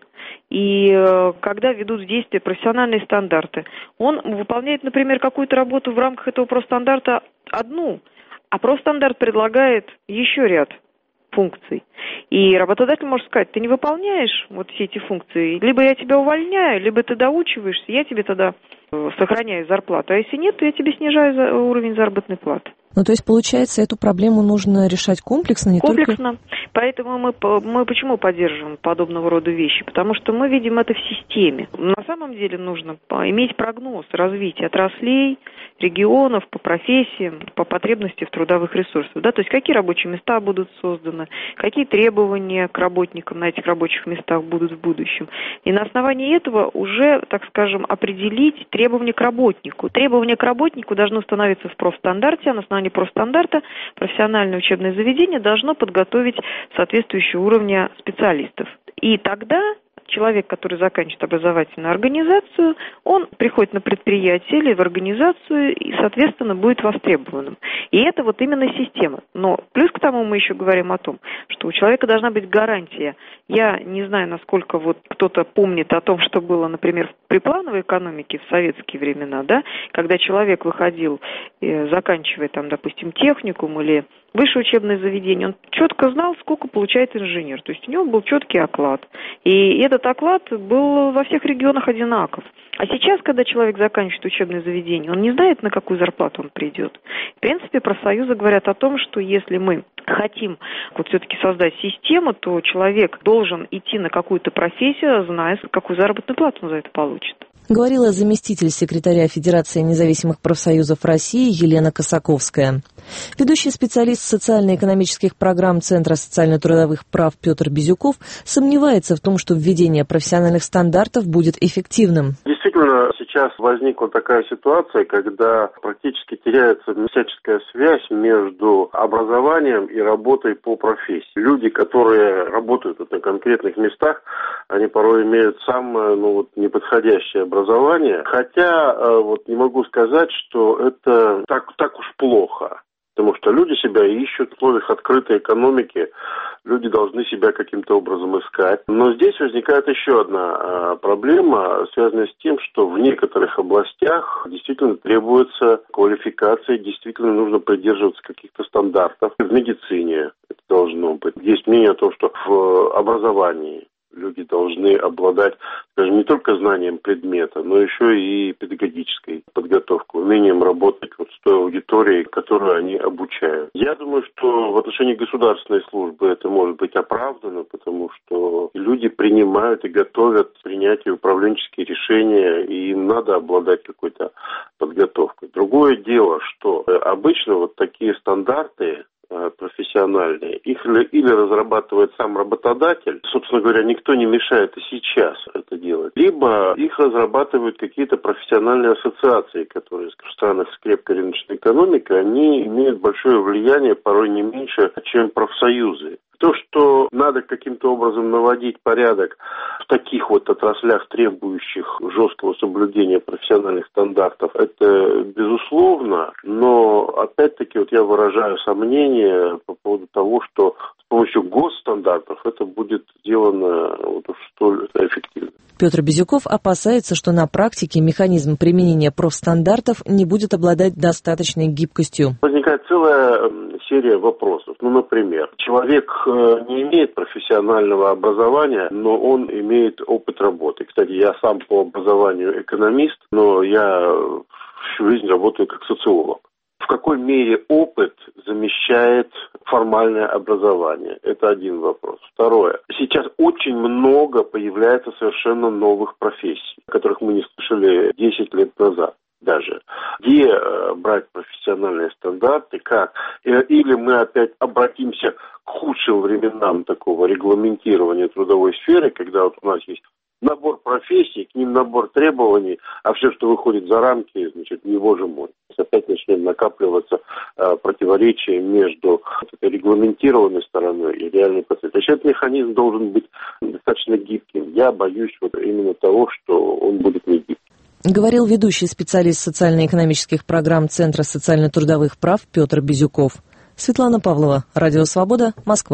и когда ведут в действие профессиональные стандарты, он выполняет, например, какую-то работу в рамках этого профстандарта одну, а профстандарт предлагает еще ряд функций. И работодатель может сказать: ты не выполняешь вот все эти функции, либо я тебя увольняю, либо ты доучиваешься, я тебе тогда сохраняю зарплату, а если нет, то я тебе снижаю уровень заработной платы. Ну, то есть, получается, эту проблему нужно решать комплексно, не комплексно. только... Поэтому мы почему поддерживаем подобного рода вещи? Потому что мы видим это в системе. На самом деле нужно иметь прогноз развития отраслей, регионов, по профессиям, по потребности в трудовых ресурсах. Да? То есть, какие рабочие места будут созданы, какие требования к работникам на этих рабочих местах будут в будущем. И на основании этого уже, так скажем, определить требования к работнику. Требования к работнику должны установиться в профстандарте, а на основании профстандарта профессиональное учебное заведение должно подготовить соответствующего уровня специалистов. И тогда человек, который заканчивает образовательную организацию, он приходит на предприятие или в организацию и, соответственно, будет востребованным. И это вот именно система. Но плюс к тому мы еще говорим о том, что у человека должна быть гарантия. Я не знаю, насколько вот кто-то помнит о том, что было, например, при плановой экономике в советские времена, да, когда человек выходил, заканчивая там, допустим, техникум или высшее учебное заведение, он четко знал, сколько получает инженер. То есть у него был четкий оклад. И этот оклад был во всех регионах одинаков. А сейчас, когда человек заканчивает учебное заведение, он не знает, на какую зарплату он придет. В принципе, профсоюзы говорят о том, что если мы хотим вот все-таки создать систему, то человек должен идти на какую-то профессию, зная, какую заработную плату он за это получит. Говорила заместитель секретаря Федерации независимых профсоюзов России Елена Косаковская. Ведущий специалист социально-экономических программ Центра социально-трудовых прав Петр Безюков сомневается в том, что введение профессиональных стандартов будет эффективным. Действительно, сейчас возникла такая ситуация, когда практически теряется всяческая связь между образованием и работой по профессии. Люди, которые работают на конкретных местах, они порой имеют самое неподходящее образование. Хотя не могу сказать, что это так уж плохо. Потому что люди себя ищут в условиях открытой экономики, люди должны себя каким-то образом искать. Но здесь возникает еще одна проблема, связанная с тем, что в некоторых областях действительно требуется квалификация, действительно нужно придерживаться каких-то стандартов. В медицине это должно быть. Есть мнение о том, что в образовании люди должны обладать, скажем, не только знанием предмета, но еще и педагогической подготовкой, умением работать с той аудиторией, которую они обучают. Я думаю, что в отношении государственной службы это может быть оправдано, потому что люди принимают и готовят к принятию управленческие решения, и им надо обладать какой-то подготовкой. Другое дело, что обычно такие стандарты профессиональные, их или разрабатывает сам работодатель, собственно говоря, никто не мешает и сейчас это делать, либо их разрабатывают какие-то профессиональные ассоциации, которые в странах с крепкой рыночной экономикой, они имеют большое влияние, порой не меньше, чем профсоюзы. То, что надо каким-то образом наводить порядок в таких отраслях, требующих жесткого соблюдения профессиональных стандартов, это безусловно, но опять-таки я выражаю сомнение по поводу того, что с помощью госстандартов это будет сделано уж столь эффективно. Петр Безюков опасается, что на практике механизм применения профстандартов не будет обладать достаточной гибкостью. Возникает целая серия вопросов. Например, человек не имеет профессионального образования, но он имеет опыт работы. Кстати, я сам по образованию экономист, но я всю жизнь работаю как социолог. В какой мере опыт замещает формальное образование? Это один вопрос. Второе. Сейчас очень много появляется совершенно новых профессий, о которых мы не слышали 10 лет назад даже. Где брать профессиональные стандарты, как? Или мы опять обратимся к худшим временам такого регламентирования трудовой сферы, когда у нас есть набор профессий, к ним набор требований, а все, что выходит за рамки, не боже мой. Опять начнет накапливаться противоречие между этой регламентированной стороной и реальной процессом. Этот механизм должен быть достаточно гибким. Я боюсь именно того, что он будет не гибким. Говорил ведущий специалист социально-экономических программ Центра социально-трудовых прав Петр Безюков. Светлана Павлова, Радио Свобода, Москва.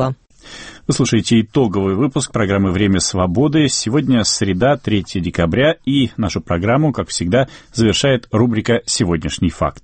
Вы слушаете итоговый выпуск программы «Время свободы». Сегодня среда, 3 декабря, и нашу программу, как всегда, завершает рубрика «Сегодняшний факт».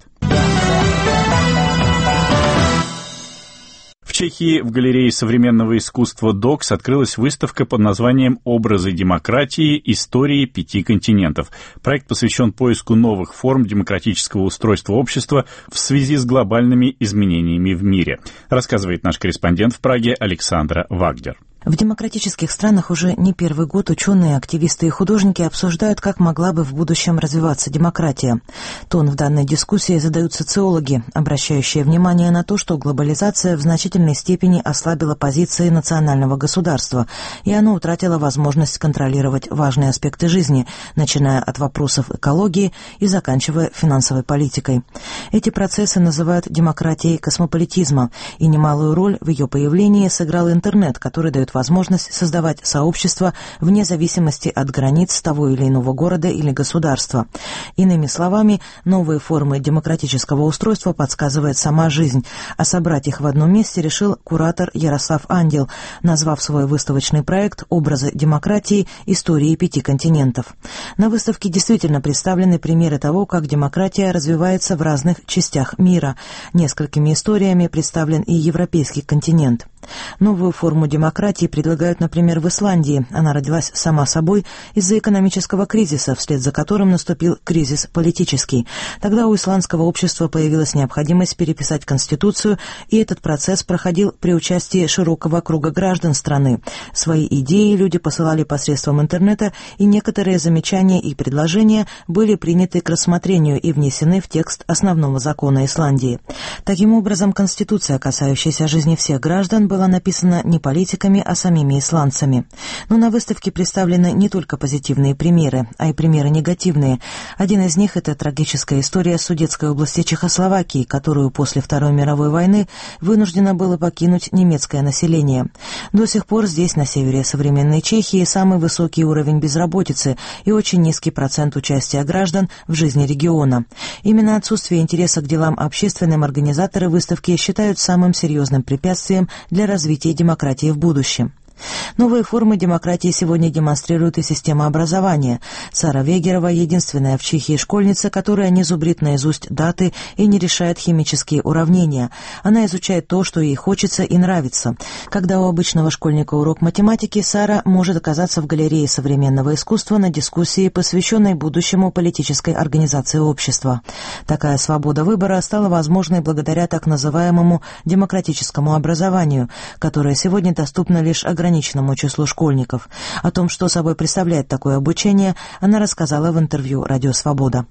В Чехии в галерее современного искусства ДОКС открылась выставка под названием «Образы демократии. Истории 5 континентов». Проект посвящен поиску новых форм демократического устройства общества в связи с глобальными изменениями в мире, рассказывает наш корреспондент в Праге Александра Вагнер. В демократических странах уже не первый год ученые, активисты и художники обсуждают, как могла бы в будущем развиваться демократия. Тон в данной дискуссии задают социологи, обращающие внимание на то, что глобализация в значительной степени ослабила позиции национального государства, и оно утратило возможность контролировать важные аспекты жизни, начиная от вопросов экологии и заканчивая финансовой политикой. Эти процессы называют демократией космополитизма, и немалую роль в ее появлении сыграл интернет, который дает возможность создавать сообщества вне зависимости от границ того или иного города или государства. Иными словами, новые формы демократического устройства подсказывает сама жизнь, а собрать их в одном месте решил куратор Ярослав Андел, назвав свой выставочный проект «Образы демократии. Истории 5 континентов». На выставке действительно представлены примеры того, как демократия развивается в разных частях мира. Несколькими историями представлен и европейский континент. Новую форму демократии предлагают, например, в Исландии. Она родилась сама собой из-за экономического кризиса, вслед за которым наступил кризис политический. Тогда у исландского общества появилась необходимость переписать Конституцию, и этот процесс проходил при участии широкого круга граждан страны. Свои идеи люди посылали посредством интернета, и некоторые замечания и предложения были приняты к рассмотрению и внесены в текст основного закона Исландии. Таким образом, Конституция, касающаяся жизни всех граждан, была написана не политиками, а самими исландцами. Но на выставке представлены не только позитивные примеры, а и примеры негативные. Один из них – это трагическая история Судетской области Чехословакии, которую после Второй мировой войны вынуждено было покинуть немецкое население. До сих пор здесь, на севере современной Чехии, самый высокий уровень безработицы и очень низкий процент участия граждан в жизни региона. Именно отсутствие интереса к делам общественным организаторы выставки считают самым серьезным препятствием для развития демократии в будущем. Новые формы демократии сегодня демонстрирует и система образования. Сара Вегерова — единственная в Чехии школьница, которая не зубрит наизусть даты и не решает химические уравнения. Она изучает то, что ей хочется и нравится. Когда у обычного школьника урок математики, Сара может оказаться в галерее современного искусства на дискуссии, посвященной будущему политической организации общества. Такая свобода выбора стала возможной благодаря так называемому демократическому образованию, которое сегодня доступно лишь ограниченному числу школьников. О том, что собой представляет такое обучение, она рассказала в интервью «Радио Свобода».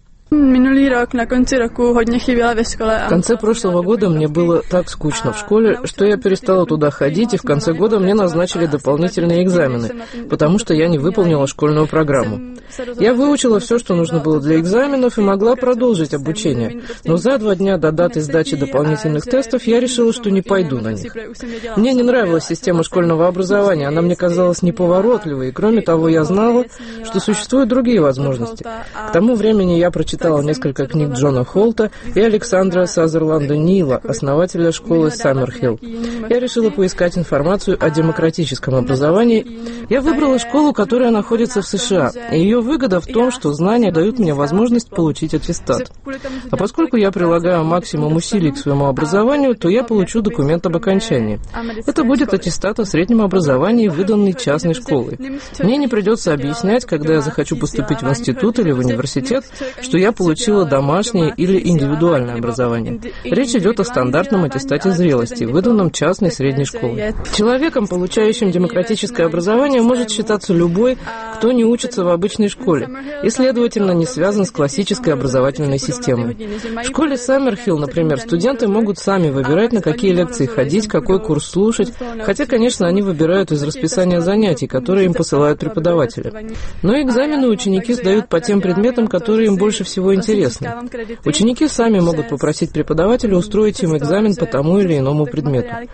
В конце прошлого года мне было так скучно в школе, что я перестала туда ходить, и в конце года мне назначили дополнительные экзамены, потому что я не выполнила школьную программу. Я выучила все, что нужно было для экзаменов, и могла продолжить обучение. Но за 2 дня до даты сдачи дополнительных тестов я решила, что не пойду на них. Мне не нравилась система школьного образования, она мне казалась неповоротливой, и кроме того, я знала, что существуют другие возможности. К тому времени я прочитала несколько книг Джона Холта и Александра Сазерланда Нила, основателя школы Саммерхилл. Я решила поискать информацию о демократическом образовании. Я выбрала школу, которая находится в США, и ее выгода в том, что знания дают мне возможность получить аттестат. А поскольку я прилагаю максимум усилий к своему образованию, то я получу документ об окончании. Это будет аттестат о среднем образовании, выданный частной школой. Мне не придется объяснять, когда я захочу поступить в институт или в университет, что я получила домашнее или индивидуальное образование. Речь идет о стандартном аттестате зрелости, выданном частной средней школой. Человеком, получающим демократическое образование, может считаться любой, кто не учится в обычной школе и, следовательно, не связан с классической образовательной системой. В школе Саммерхилл, например, студенты могут сами выбирать, на какие лекции ходить, какой курс слушать, хотя, конечно, они выбирают из расписания занятий, которые им посылают преподаватели. Но экзамены ученики сдают по тем предметам, которые им больше всего интересны. Ученики сами могут попросить преподавателя устроить им экзамен по тому или иному предмету.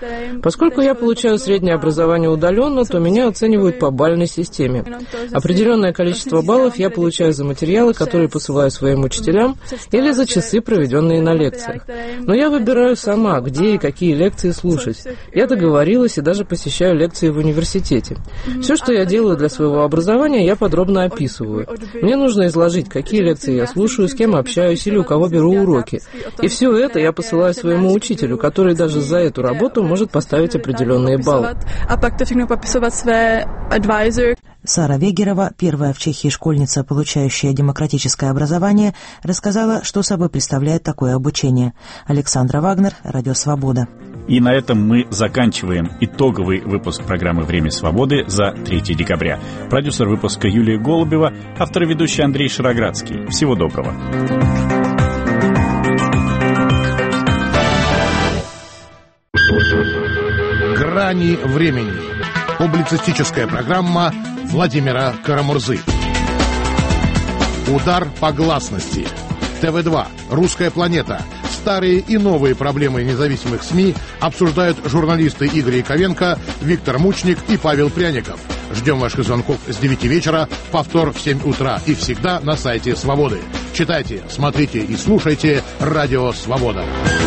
Поскольку я получаю среднее образование удаленно, то меня оценивают по балльной системе. Определенное количество баллов я получаю за материалы, которые посылаю своим учителям, или за часы, проведенные на лекциях. Но я выбираю сама, где и какие лекции слушать. Я договорилась и даже посещаю лекции в университете. Все, что я делаю для своего образования, я подробно описываю. Мне нужно изложить, какие лекции я слушаю, с кем общаюсь или у кого беру уроки. И все это я посылаю своему учителю, который даже за эту работу может поставить определенные баллы. Сара Вегерова, первая в Чехии школьница, получающая демократическое образование, рассказала, что собой представляет такое обучение. Александра Вагнер, Радио Свобода. И на этом мы заканчиваем итоговый выпуск программы «Время свободы» за 3 декабря. Продюсер выпуска Юлия Голубева, автор и ведущий Андрей Шароградский. Всего доброго. «Грани времени». Публицистическая программа Владимира Карамурзы. Удар по гласности. ТВ2, Русская планета. Старые и новые проблемы независимых СМИ обсуждают журналисты Игорь Яковенко, Виктор Мучник и Павел Пряников. Ждем ваших звонков с 9 вечера, повтор в 7 утра и всегда на сайте Свободы. Читайте, смотрите и слушайте Радио Свобода.